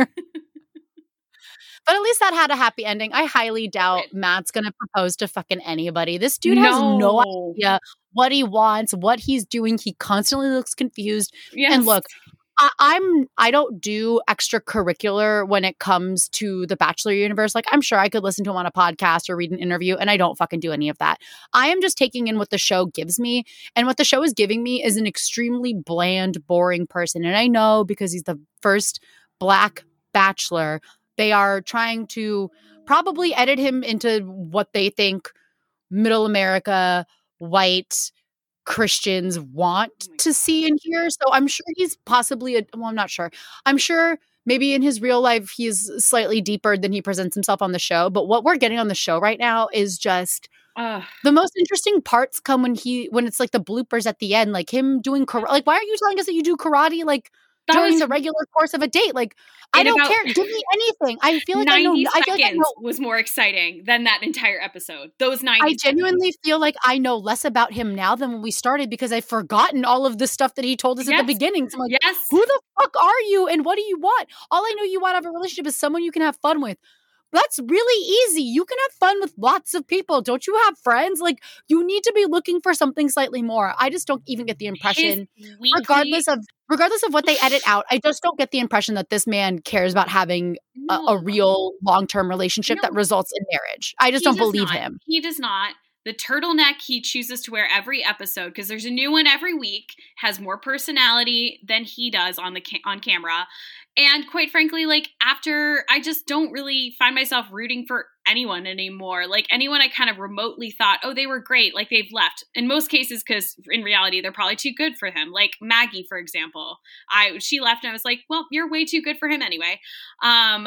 But at least that had a happy ending. I highly doubt Matt's going to propose to fucking anybody. This dude has no, no idea what he wants, what he's doing. He constantly looks confused. Yes. And look, I, I'm I don't do extracurricular when it comes to the Bachelor universe. Like, I'm sure I could listen to him on a podcast or read an interview, and I don't fucking do any of that. I am just taking in what the show gives me, and what the show is giving me is an extremely bland, boring person. And I know because he's the first Black Bachelor, they are trying to probably edit him into what they think middle America, white Christians want to see and hear. So I'm sure he's possibly, a, well, I'm not sure. I'm sure maybe in his real life, he's slightly deeper than he presents himself on the show. But what we're getting on the show right now is just uh, the most interesting parts come when he, when it's like the bloopers at the end, like him doing karate. Like, why aren't you telling us that you do karate? Like, during was, the regular course of a date. Like, I don't care. Give me anything. I feel like I know. I feel like I know. Was more exciting than that entire episode. Those ninety I genuinely seconds. Feel like I know less about him now than when we started because I've forgotten all of the stuff that he told us yes. at the beginning. So I'm like, yes. Who the fuck are you and what do you want? All I know you want out of a relationship is someone you can have fun with. That's really easy. You can have fun with lots of people. Don't you have friends? Like, you need to be looking for something slightly more. I just don't even get the impression, weekly- regardless of regardless of what they edit out, I just don't get the impression that this man cares about having no. a, a real long-term relationship no. that results in marriage. I just he don't believe not. him. He does not. The turtleneck he chooses to wear every episode, because there's a new one every week, has more personality than he does on the ca- on camera. And quite frankly, like, after, I just don't really find myself rooting for anyone anymore. Like, anyone I kind of remotely thought, oh, they were great, like, they've left. In most cases, because in reality, they're probably too good for him. Like Maggie, for example. I She left and I was like, well, you're way too good for him anyway. Um,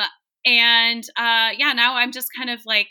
and uh, yeah, now I'm just kind of like,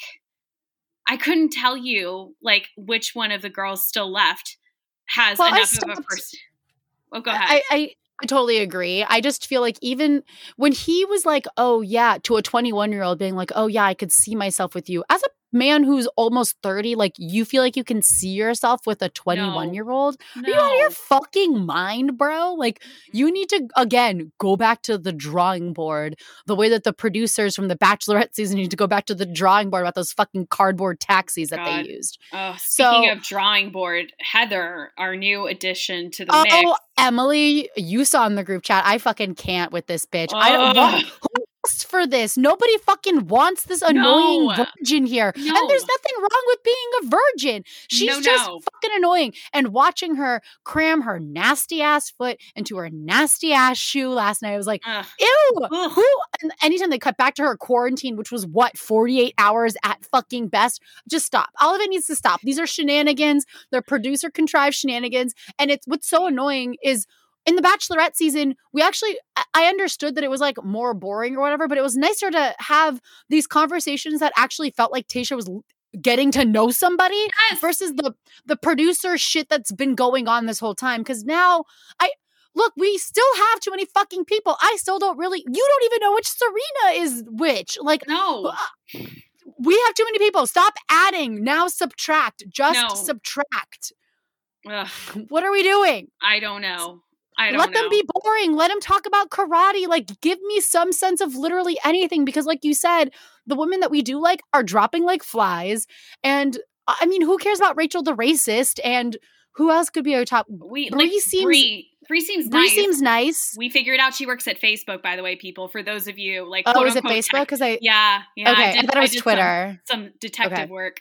I couldn't tell you, like, which one of the girls still left has well, enough of a person. Oh, go ahead. I, I I totally agree. I just feel like even when he was like, oh, yeah, to a twenty-one-year-old being like, oh, yeah, I could see myself with you. As a man who's almost thirty, like, you feel like you can see yourself with a twenty-one-year-old? No. No. Are you out of your fucking mind, bro? Like, you need to, again, go back to the drawing board the way that the producers from the Bachelorette season need to go back to the drawing board about those fucking cardboard taxis that God. They used. Oh, speaking so, of drawing board, Heather, our new addition to the oh, mix. Emily, you saw in the group chat, I fucking can't with this bitch. Oh. I don't want who asked for this. Nobody fucking wants this annoying no. virgin here. No. And there's nothing wrong with being a virgin. She's no, just no. fucking annoying. And watching her cram her nasty ass foot into her nasty ass shoe last night, I was like, Ugh. ew. Ugh. Who? And anytime they cut back to her quarantine, which was what, forty-eight hours at fucking best, just stop. All of it needs to stop. These are shenanigans. They're producer contrived shenanigans. And it's what's so annoying is in the Bachelorette season, we actually, I understood that it was like more boring or whatever, but it was nicer to have these conversations that actually felt like Tayshia was getting to know somebody yes. versus the, the producer shit that's been going on this whole time. Cause now I, look, we still have too many fucking people. I still don't really, you don't even know which Serena is which. Like, no. Uh, we have too many people. Stop adding. Now subtract. Just no. subtract. Ugh. What are we doing? I don't know. I don't Let know. them be boring. Let them talk about karate. Like, give me some sense of literally anything. Because like you said, the women that we do like are dropping like flies. And I mean, who cares about Rachel the racist? And who else could be our top? We, Bree like, seems... Bree. Bree seems Bree nice. seems nice. We figured out she works at Facebook, by the way, people. For those of you, like, oh, is it Facebook? Because I yeah, yeah. Okay, I, did, I thought it was I Twitter. Some, some detective okay. work.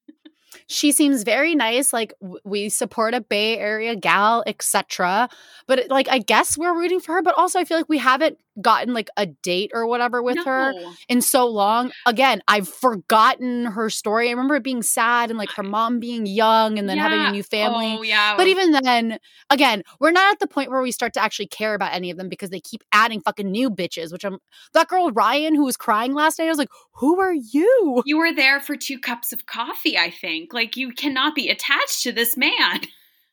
She seems very nice. Like, w- we support a Bay Area gal, et cetera. But like, I guess we're rooting for her. But also, I feel like we haven't gotten like a date or whatever with no. her in so long. Again, I've forgotten her story. I remember it being sad and like her mom being young and then yeah. having a new family. Oh, yeah. But even then, again, we're not at the point where we start to actually care about any of them because they keep adding fucking new bitches. Which I'm that girl Ryan who was crying last night. I was like, who are you? You were there for two cups of coffee. I think like you cannot be attached to this man.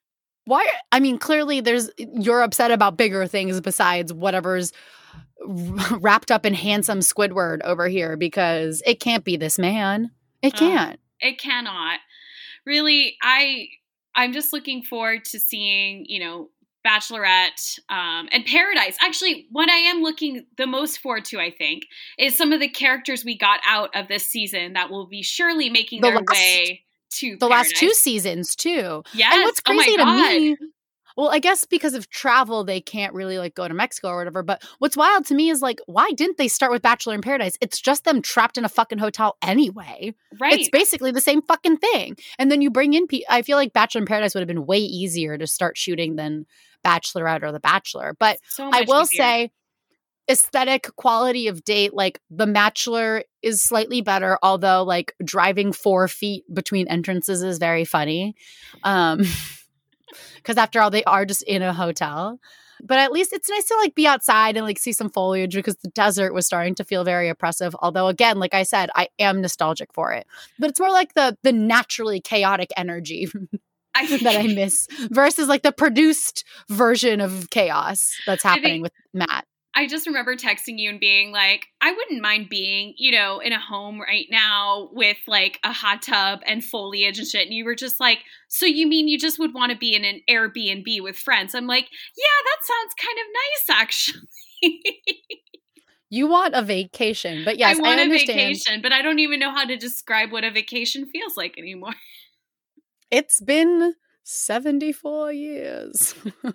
Why? I mean, clearly there's, you're upset about bigger things besides whatever's wrapped up in handsome Squidward over here, because it can't be this man. It can't. Uh, it cannot. Really, I, I'm just looking forward to seeing, you know, Bachelorette um, and Paradise. Actually, what I am looking the most forward to, I think, is some of the characters we got out of this season that will be surely making The their last- way to The Paradise. last two seasons too. Yes. And what's Oh my crazy to God. me, well, I guess because of travel, they can't really like go to Mexico or whatever. But what's wild to me is like, why didn't they start with Bachelor in Paradise? It's just them trapped in a fucking hotel anyway. Right. It's basically the same fucking thing. And then you bring in, pe- I feel like Bachelor in Paradise would have been way easier to start shooting than Bachelorette or The Bachelor. But So I much will easier. say, aesthetic quality of date, like The Bachelor is slightly better, although like driving four feet between entrances is very funny. Um, because after all, they are just in a hotel. But at least it's nice to like be outside and like see some foliage, because the desert was starting to feel very oppressive. Although again, like I said, I am nostalgic for it. But it's more like the the naturally chaotic energy I, that I miss versus like the produced version of chaos that's happening think- with Matt. I just remember texting you and being like, I wouldn't mind being, you know, in a home right now with like a hot tub and foliage and shit. And you were just like, so you mean you just would want to be in an Airbnb with friends? I'm like, yeah, that sounds kind of nice, actually. You want a vacation, but yes, I want I a understand. vacation, but I don't even know how to describe what a vacation feels like anymore. It's been seventy-four years.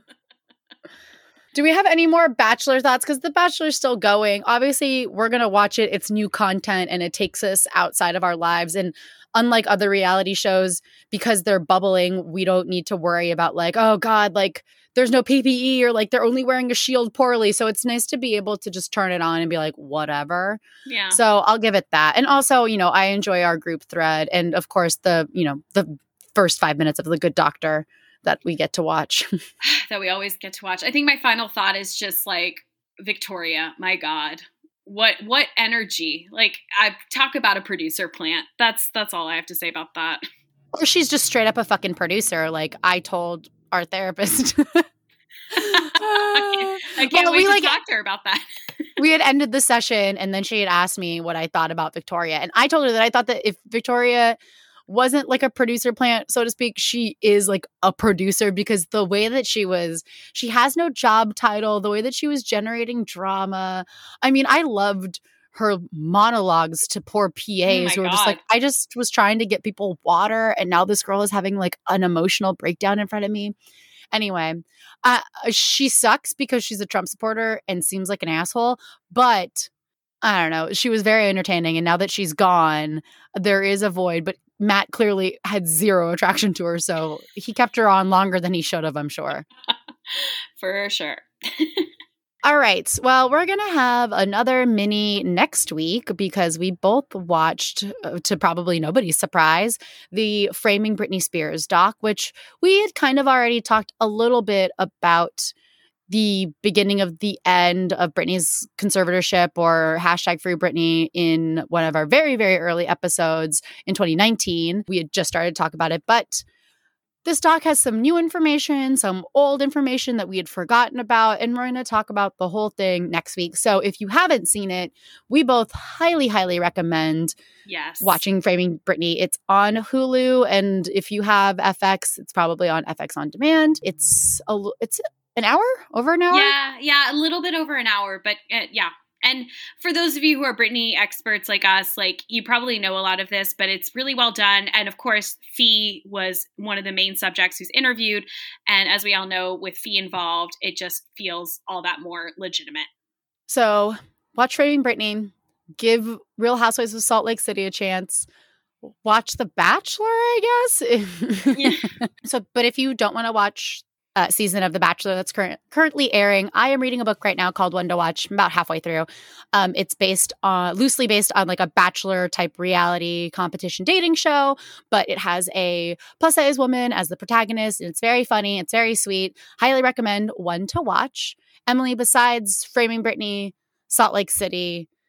Do we have any more Bachelor thoughts? Because The Bachelor's still going. Obviously, we're going to watch it. It's new content and it takes us outside of our lives. And unlike other reality shows, because they're bubbling, we don't need to worry about like, oh God, like there's no P P E or like they're only wearing a shield poorly. So it's nice to be able to just turn it on and be like, whatever. Yeah. So I'll give it that. And also, you know, I enjoy our group thread. And of course, the, you know, the first five minutes of The Good Doctor that we get to watch. That we always get to watch. I think my final thought is just like Victoria. My God, what what energy! Like I talk about a producer plant. That's that's all I have to say about that. Or she's just straight up a fucking producer. Like I told our therapist. I can't Well, wait we, to like- talk to her about that. We had ended the session and then she had asked me what I thought about Victoria. And I told her that I thought that if Victoria wasn't like a producer plant, so to speak, she is like a producer, because the way that she was, she has no job title, the way that she was generating drama. I mean, I loved her monologues to poor P As Oh my who were just God. like, I just was trying to get people water. And now this girl is having like an emotional breakdown in front of me. Anyway, uh, she sucks because she's a Trump supporter and seems like an asshole, but I don't know. She was very entertaining. And now that she's gone, there is a void. But Matt clearly had zero attraction to her. So he kept her on longer than he should have, I'm sure. For sure. All right. Well, we're going to have another mini next week because we both watched, uh, to probably nobody's surprise, the Framing Britney Spears doc, which we had kind of already talked a little bit about the beginning of the end of Britney's conservatorship, or hashtag Free Britney, in one of our very, very early episodes in twenty nineteen. We had just started to talk about it, but this doc has some new information, some old information that we had forgotten about, and we're going to talk about the whole thing next week. So if you haven't seen it, we both highly, highly recommend Yes. watching Framing Britney. It's on Hulu, and if you have F X, it's probably on F X On Demand. It's a, it's an hour, over an hour. Yeah, yeah, a little bit over an hour, but uh, yeah. And for those of you who are Britney experts like us, like you probably know a lot of this, but it's really well done. And of course, Fee was one of the main subjects who's interviewed. And as we all know, with Fee involved, it just feels all that more legitimate. So watch Framing Britney. Give Real Housewives of Salt Lake City a chance. Watch The Bachelor, I guess. Yeah. So, but if you don't want to watch Uh, season of The Bachelor that's current, currently airing, I am reading a book right now called One to Watch. I'm about halfway through. Um, it's based on, loosely based on like a Bachelor type reality competition dating show, but it has a plus size woman as the protagonist, and it's very funny. It's very sweet. Highly recommend. One to Watch. Emily, besides Framing Britney, Salt Lake City,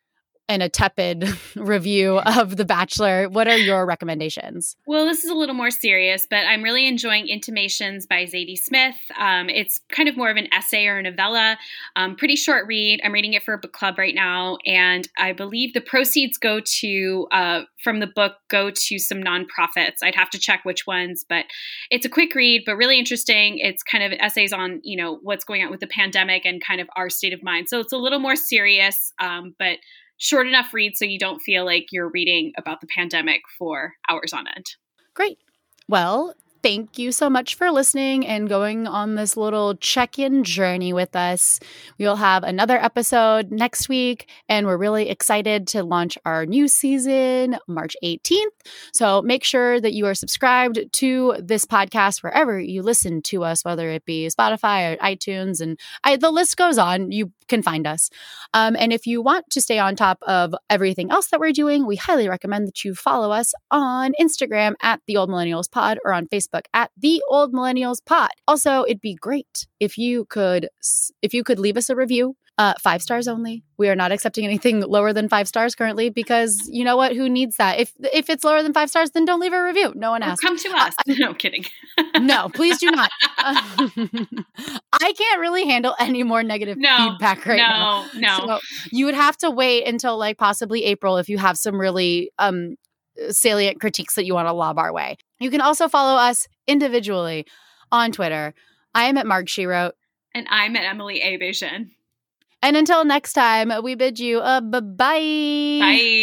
and a tepid review of The Bachelor. What are your recommendations? Well, this is a little more serious, but I'm really enjoying Intimations by Zadie Smith. Um, it's kind of more of an essay or a novella, um, pretty short read. I'm reading it for a book club right now, and I believe the proceeds go to uh, from the book go to some nonprofits. I'd have to check which ones, but it's a quick read, but really interesting. It's kind of essays on, you know, what's going on with the pandemic and kind of our state of mind. So it's a little more serious, um, but short enough read so you don't feel like you're reading about the pandemic for hours on end. Great. Well, thank you so much for listening and going on this little check-in journey with us. We'll have another episode next week, and we're really excited to launch our new season March eighteenth. So make sure that you are subscribed to this podcast wherever you listen to us, whether it be Spotify or iTunes, and I, the list goes on. You can find us. Um, and if you want to stay on top of everything else that we're doing, we highly recommend that you follow us on Instagram at The Old Millennials Pod or on Facebook at The Old Millennials Pod. Also, it'd be great if you could if you could leave us a review. Uh, five stars only. We are not accepting anything lower than five stars currently because you know what? Who needs that? If if it's lower than five stars, then don't leave a review. No one asked. Or come to us. Uh, no, I'm kidding. No, please do not. Uh, I can't really handle any more negative no, feedback right no, now. No, no. So you would have to wait until like possibly April if you have some really um salient critiques that you want to lob our way. You can also follow us individually on Twitter. I am at Marg She Wrote. And I'm at Emily A. Beijing. And until next time, we bid you a bye-bye. Bye.